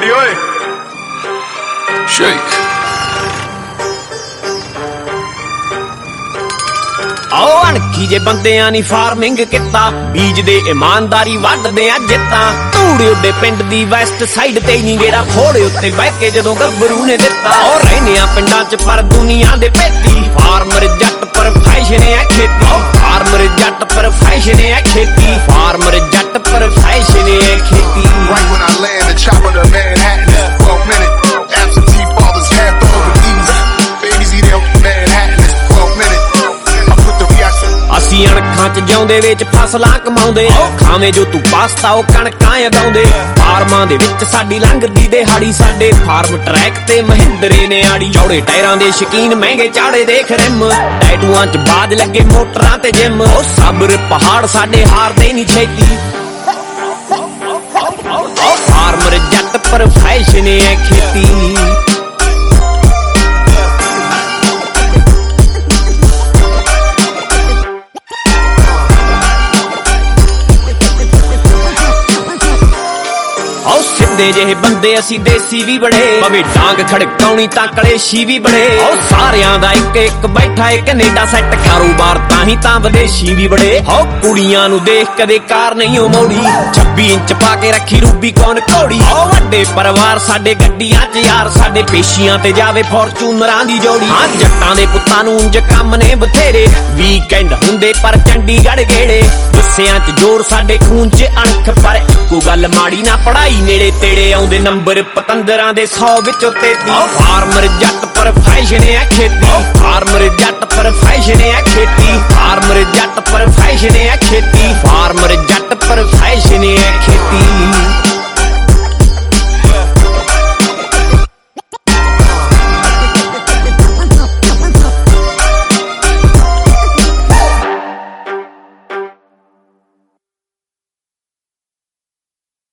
Randy, oi. Shake. आओ अणखी जे बंदियां नी farming किता बीजदे ईमानदारी वड्डदे आ जित्तां धूड़े उड्डे पिंड दी वैस्ट साइड ते नी गेड़ा खोड़े उत्ते बह के जदों गब्बरू ने दित्ता ओ रहने आ पिंडां च पर दुनिया दे पेती फार्मर जट पर फैशन है खेती फार्मर जट पर फैशन है खेती फार्मर जट पर फैशन है खेती Right when I land the chopper to Manhattan, 12 minutes. Absentee fathers half over easy. Babies eat out Manhattan, 12 minutes. ਅਸੀਂ ਅਣਖਾਂ ਚ ਜਿਉਂਦੇ ਵਿੱਚ ਫਸਲਾਂ ਕਮਾਉਂਦੇ ਖਾਵੇਂ ਜੋ ਤੂੰ ਪਾਸਤਾ ਉਹ ਕਣਕਾਂ ਉਗਾਉਂਦੇ ਫਾਰਮਾਂ ਦੇ ਵਿੱਚ ਸਾਡੀ ਲੰਘਦੀ ਦਿਹਾੜੀ ਸਾਡੇ ਫਾਰਮ ਟਰੈਕ ਤੇ ਮਹਿੰਦਰੇ ਨੇ ਆੜੀ ਚੌੜੇ ਟਾਇਰਾਂ ਦੇ ਸ਼ਕੀਨ ਮਹਿੰਗੇ ਚਾੜੇ ਦੇਖ ਰਿਮ ਟੈਟੂਆਂ ਚ ਬਾਜ ਲੱਗੇ ਮੋਟਰਾਂ ਤੇ ਜਿਮ ਉਹ ਸਬਰ ਪਹਾੜ ਸਾਡੇ ਹਾਰਦੇ ਨਹੀਂ ਛੇਤੀ ਫਾਰਮਰ ਜੱਟ ਪਰ ਫੈਸ਼ਨ ਹੈ ਖੇਤੀ ਸਿੱਧੇ ਜਿਹੇ ਬੰਦੇ ਅਸੀਂ ਦੇਸੀ ਵੀ ਬੜੇ ਭਾਵੇਂ ਡਾਂਗ ਖੜਕਾਉਣੀ ਤਾਂ ਕਲੇਸ਼ੀ ਵੀ ਬੜੇ ਉਹ ਸਾਰਿਆਂ ਦਾ ਇੱਕ ਇੱਕ ਬੈਠਾ ਏ ਕੈਨੇਡਾ ਸੈੱਟ ਕਾਰੋਬਾਰ ਤਾਂ ਹੀ ਤਾਂ ਵਿਦੇਸ਼ੀ ਵੀ ਬੜੇ ਹੋ ਕੁੜੀਆਂ ਨੂੰ ਦੇਖ ਕਦੇ ਕਾਰ ਨਹੀਂ ਉਹ ਮੋੜੀ 26 ਇੰਚ ਪਾ ਕੇ ਰੱਖੀ ਰੂਬੀ ਕੌਣ ਘੋੜੀ ਉਹ ਵੱਡੇ ਪਰਿਵਾਰ ਸਾਡੇ ਗੱਡੀਆਂ 'ਚ ਯਾਰ ਸਾਡੇ ਪੇਸ਼ੀਆਂ ਤੇ ਜਾਵੇ ਫੋਰਚੂਨਰਾਂ ਦੀ ਜੋੜੀ ਹਾਂ ਜੱਟਾਂ ਦੇ ਪੁੱਤਾਂ ਨੂੰ ਉਂਝ ਕੰਮ ਨੇ ਬਥੇਰੇ ਵੀਕਐਂਡ ਹੁੰਦੇ ਪਰ ਚੰਡੀਗੜ੍ਹ ਗੇੜੇ ਗੁੱਸਿਆਂ 'ਚ ਜ਼ੋਰ ਸਾਡੇ ਖੂਨ 'ਚ ਅਣਖ ਪਰ ਇੱਕੋ ਗੱਲ ਮਾੜੀ ਨਾ ਪੜਾਈ ਨੇੜੇ ਤੇੜੇ ਆਉਂਦੇ ਨੰਬਰ ਪਤੰਦਰਾਂ ਦੇ 100 ਵਿੱਚੋਂ 33 ਫਾਰਮਰ ਜੱਟ ਪਰ ਫੈਸ਼ਨ ਹੈ ਖੇਤੀ ਫਾਰਮਰ ਜੱਟ ਪਰ ਫੈਸ਼ਨ ਹੈ ਖੇਤੀ ਫਾਰਮਰ ਜੱਟ ਪਰ ਫੈਸ਼ਨ ਹੈ ਖੇਤੀ ਫਾਰਮਰ ਜੱਟ ਪਰ ਫੈਸ਼ਨ ਹੈ ਖੇਤੀ